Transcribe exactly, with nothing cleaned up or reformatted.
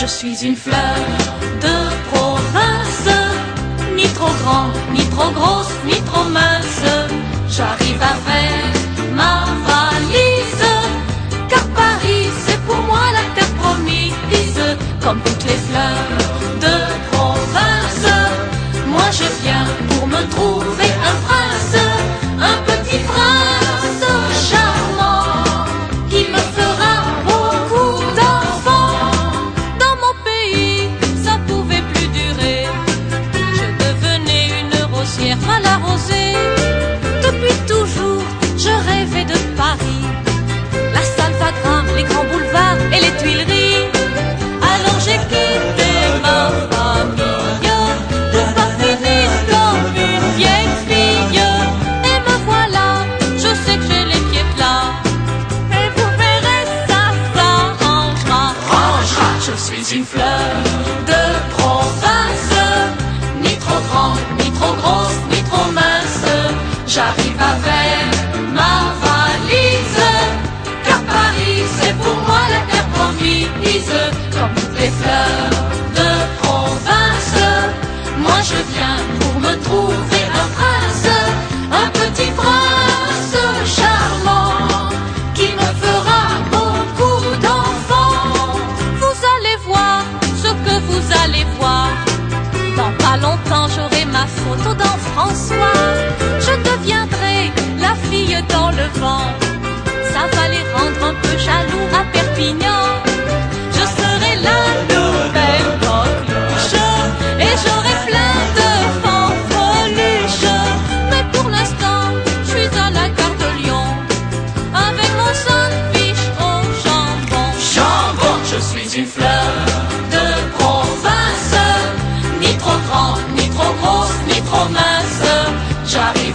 Je suis une fleur de province, ni trop grande, ni trop grosse, ni trop mince. J'arrive avec ma valise, car Paris c'est pour moi la terre promise. Comme toutes les fleurs de province, moi je viens pour me trouver un prince, un petit prince charmant qui me fera beaucoup d'enfants. Dans mon pays, ça pouvait plus durer. Je devenais une rosière mal arrosée. Depuis toujours, je rêvais de Paris, la Salvadrame, les grands boulevards et les Tuileries. Alors j'ai quitté ma famille pour partir vivre comme une vieille fille. Et me voilà, je sais que j'ai les pieds plats, et vous verrez ça s'arrangera. Rangera. Je suis une fleur de province, ni trop grande, ni trop grosse, ni trop mince. J'arrive avec ma valise, car Paris c'est pour moi la terre promise. Comme toutes les fleurs de province, moi je viens pour me trouver un prince, un petit prince charmant qui me fera beaucoup d'enfants. Vous allez voir ce que vous allez voir. Dans pas longtemps j'aurai ma photo dans François. Je deviendrai la fille dans le vent. Ça va les rendre un peu jaloux à Perpignan. Je serai la nouvelle coqueluche et j'aurai plein de fanfreluches. Mais pour l'instant, je suis à la gare de Lyon avec mon sandwich au jambon. Jambon, je suis une fleur de province, ni trop grande, ni trop grosse, ni trop mince. J'arrive